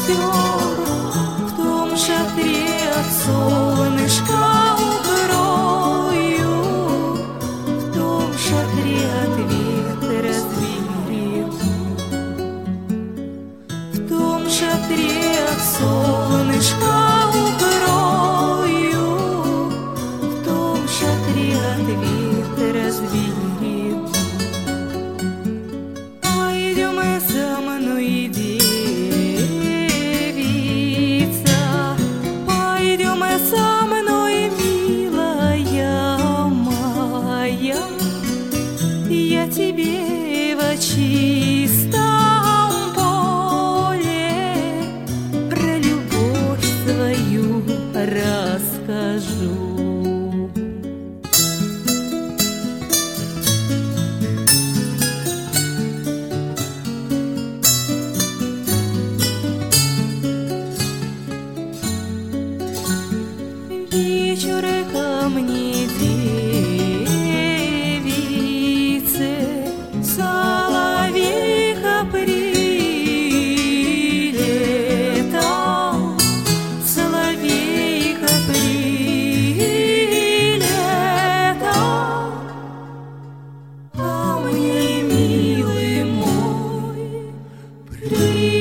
шатер, в том шатре от солнышка укрою, в том шатре от ветра сберегу, в том шатре от солнышка укрою, в том шатре от ветра сберегу. Пойдем и со мной, девица, пойдем и со мной, милая моя, я тебе в чистом поле про любовь свою расскажу. Вечер ко мне, девицы, соловейка прилетал, соловейка прилетал, а мне, милый мой,